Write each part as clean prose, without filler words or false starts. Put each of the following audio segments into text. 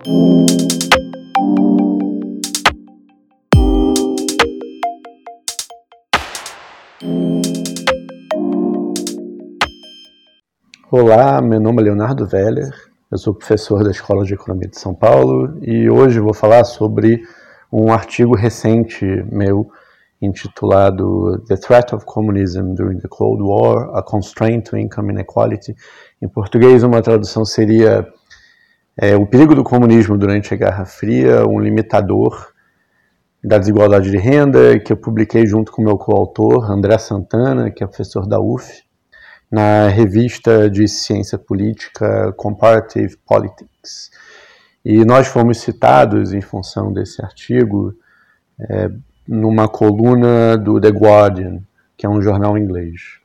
Olá, meu nome é Leonardo Veller, eu sou professor da Escola de Economia de São Paulo e hoje vou falar sobre um artigo recente meu intitulado The Threat of Communism During the Cold War, A Constraint to Income Inequality. Em português, uma tradução seria o perigo do comunismo durante a Guerra Fria, um limitador da desigualdade de renda, que eu publiquei junto com meu coautor, André Santana, que é professor da UF, na revista de ciência política Comparative Politics. E nós fomos citados, em função desse artigo, numa coluna do The Guardian, que é um jornal inglês.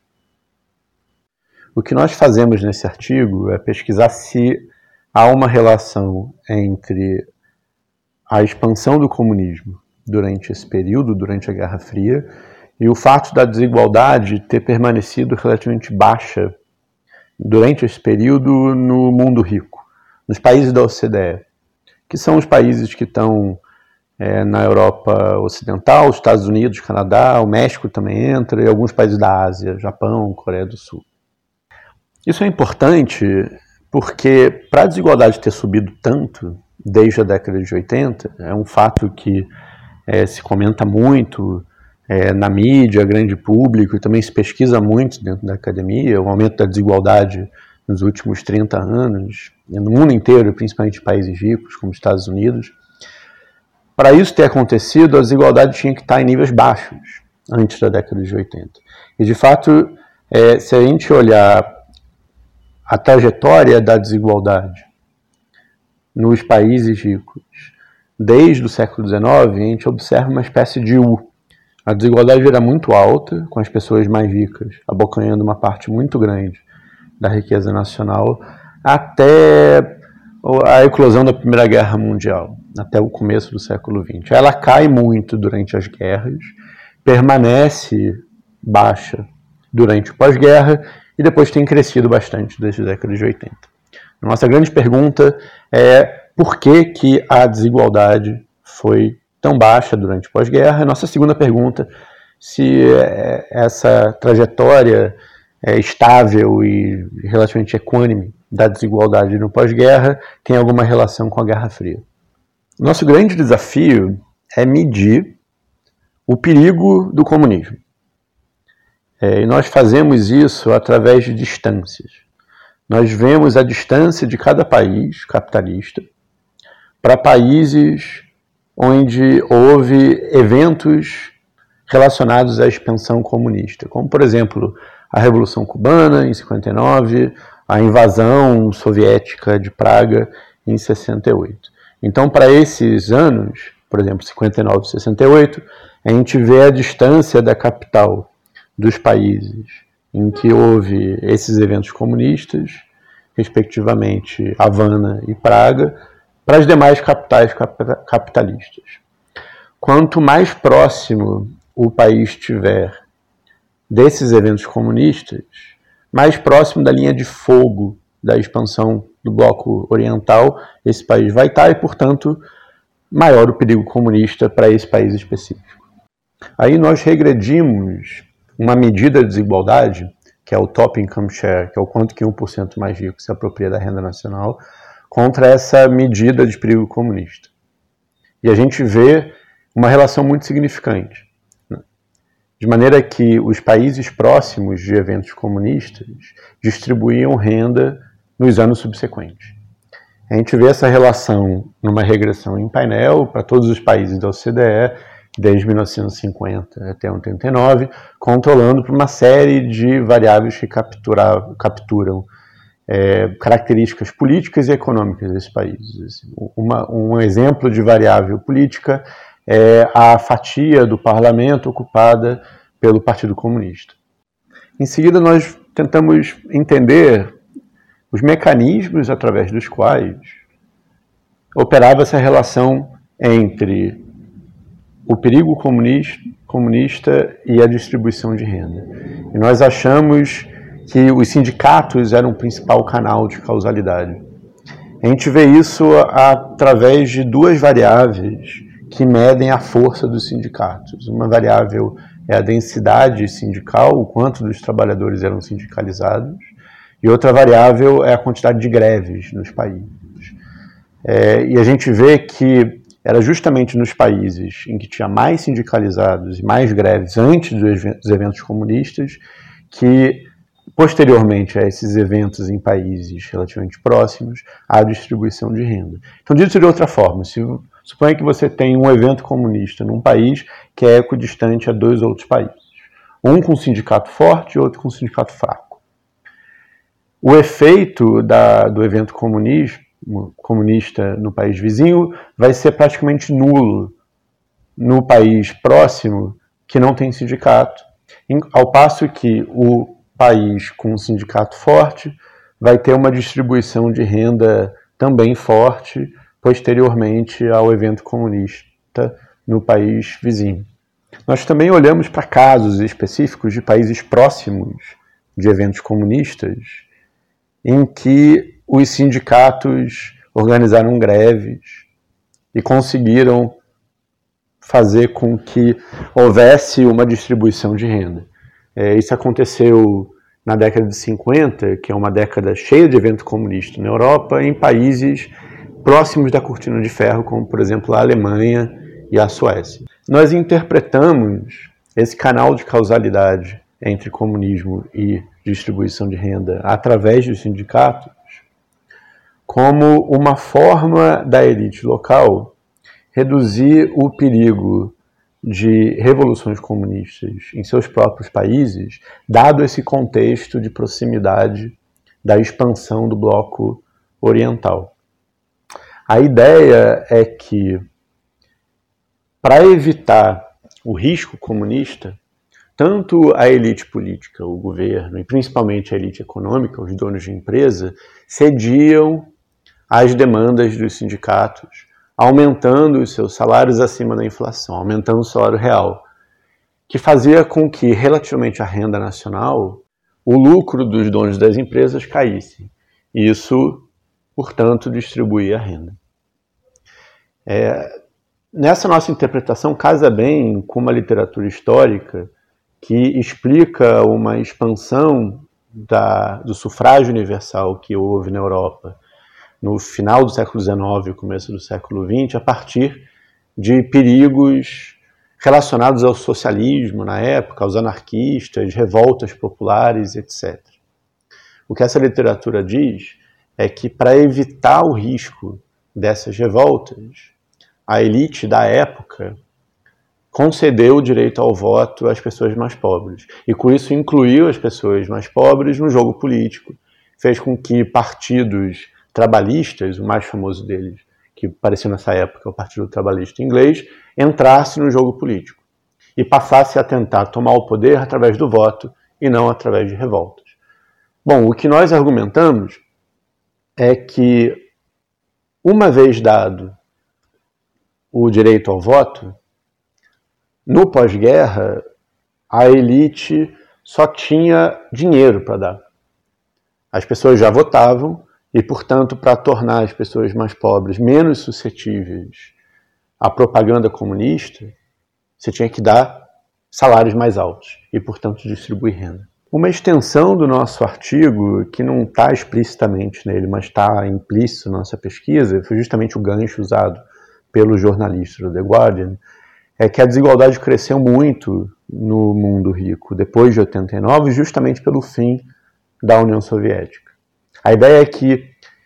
O que nós fazemos nesse artigo é pesquisar se há uma relação entre a expansão do comunismo durante esse período, durante a Guerra Fria, e o fato da desigualdade ter permanecido relativamente baixa durante esse período no mundo rico, nos países da OCDE, que são os países que estão na Europa Ocidental, os Estados Unidos, Canadá, o México também entra, e alguns países da Ásia, Japão, Coreia do Sul. Isso é importante porque, para a desigualdade ter subido tanto desde a década de 80, é um fato que se comenta muito na mídia, grande público, e também se pesquisa muito dentro da academia, o aumento da desigualdade nos últimos 30 anos, no mundo inteiro, principalmente em países ricos, como os Estados Unidos. Para isso ter acontecido, a desigualdade tinha que estar em níveis baixos, antes da década de 80. E, de fato, se a gente olhar a trajetória da desigualdade nos países ricos, desde o século XIX, a gente observa uma espécie de U. A desigualdade era muito alta, com as pessoas mais ricas abocanhando uma parte muito grande da riqueza nacional, até a eclosão da Primeira Guerra Mundial, até o começo do século XX. Ela cai muito durante as guerras, permanece baixa durante o pós-guerra e depois tem crescido bastante desde a década de 80. Nossa grande pergunta é por que a desigualdade foi tão baixa durante o pós-guerra. Nossa segunda pergunta, se essa trajetória estável e relativamente equânime da desigualdade no pós-guerra tem alguma relação com a Guerra Fria. Nosso grande desafio é medir o perigo do comunismo. E nós fazemos isso através de distâncias. Nós vemos a distância de cada país capitalista para países onde houve eventos relacionados à expansão comunista, como, por exemplo, a Revolução Cubana, em 59, a invasão soviética de Praga, em 68. Então, para esses anos, por exemplo, 59 e 68, a gente vê a distância da capital dos países em que houve esses eventos comunistas, respectivamente Havana e Praga, para as demais capitais capitalistas. Quanto mais próximo o país estiver desses eventos comunistas, mais próximo da linha de fogo da expansão do bloco oriental esse país vai estar e, portanto, maior o perigo comunista para esse país específico. Aí nós regredimos uma medida de desigualdade, que é o Top Income Share, que é o quanto que 1% mais rico se apropria da renda nacional, contra essa medida de perigo comunista. E a gente vê uma relação muito significante, né? De maneira que os países próximos de eventos comunistas distribuíam renda nos anos subsequentes. A gente vê essa relação numa regressão em painel para todos os países da OCDE, desde 1950 até 89, controlando por uma série de variáveis que capturam características políticas e econômicas desses países. Um exemplo de variável política é a fatia do parlamento ocupada pelo Partido Comunista. Em seguida, nós tentamos entender os mecanismos através dos quais operava essa relação entre o perigo comunista e a distribuição de renda. E nós achamos que os sindicatos eram o principal canal de causalidade. A gente vê isso através de duas variáveis que medem a força dos sindicatos. Uma variável é a densidade sindical, o quanto dos trabalhadores eram sindicalizados, e outra variável é a quantidade de greves nos países. E a gente vê que era justamente nos países em que tinha mais sindicalizados e mais greves antes dos eventos comunistas que, posteriormente a esses eventos em países relativamente próximos, há distribuição de renda. Então, dito de outra forma, suponha que você tem um evento comunista num país que é equidistante a dois outros países, um com um sindicato forte e outro com um sindicato fraco. O efeito do evento comunista no país vizinho vai ser praticamente nulo no país próximo que não tem sindicato, ao passo que o país com um sindicato forte vai ter uma distribuição de renda também forte posteriormente ao evento comunista no país vizinho. Nós também olhamos para casos específicos de países próximos de eventos comunistas em que os sindicatos organizaram greves e conseguiram fazer com que houvesse uma distribuição de renda. Isso aconteceu na década de 50, que é uma década cheia de evento comunista na Europa, em países próximos da cortina de ferro, como, por exemplo, a Alemanha e a Suécia. Nós interpretamos esse canal de causalidade entre comunismo e distribuição de renda através dos sindicatos como uma forma da elite local reduzir o perigo de revoluções comunistas em seus próprios países, dado esse contexto de proximidade da expansão do bloco oriental. A ideia é que, para evitar o risco comunista, tanto a elite política, o governo, e principalmente a elite econômica, os donos de empresa, cediam às demandas dos sindicatos, aumentando os seus salários acima da inflação, aumentando o salário real, que fazia com que, relativamente à renda nacional, o lucro dos donos das empresas caísse. E isso, portanto, distribuía a renda. Nessa nossa interpretação, casa bem com uma literatura histórica que explica uma expansão do sufrágio universal que houve na Europa no final do século XIX e começo do século XX, a partir de perigos relacionados ao socialismo na época, aos anarquistas, revoltas populares, etc. O que essa literatura diz é que, para evitar o risco dessas revoltas, a elite da época concedeu o direito ao voto às pessoas mais pobres. E com isso incluiu as pessoas mais pobres no jogo político. Fez com que partidos trabalhistas, o mais famoso deles, que apareceu nessa época, o Partido Trabalhista Inglês, entrasse no jogo político e passasse a tentar tomar o poder através do voto e não através de revoltas. Bom, o que nós argumentamos é que, uma vez dado o direito ao voto, no pós-guerra, a elite só tinha dinheiro para dar. As pessoas já votavam e, portanto, para tornar as pessoas mais pobres menos suscetíveis à propaganda comunista, você tinha que dar salários mais altos e, portanto, distribuir renda. Uma extensão do nosso artigo, que não está explicitamente nele, mas está implícito na nossa pesquisa, foi justamente o gancho usado pelo jornalista do The Guardian, é que a desigualdade cresceu muito no mundo rico depois de 89, justamente pelo fim da União Soviética. A ideia é que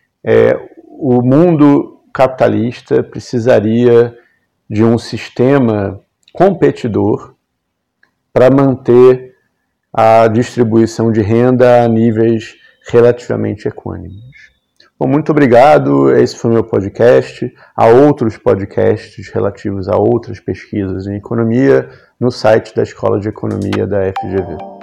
o mundo capitalista precisaria de um sistema competidor para manter a distribuição de renda a níveis relativamente equânimes. Bom, muito obrigado. Esse foi o meu podcast. Há outros podcasts relativos a outras pesquisas em economia no site da Escola de Economia da FGV.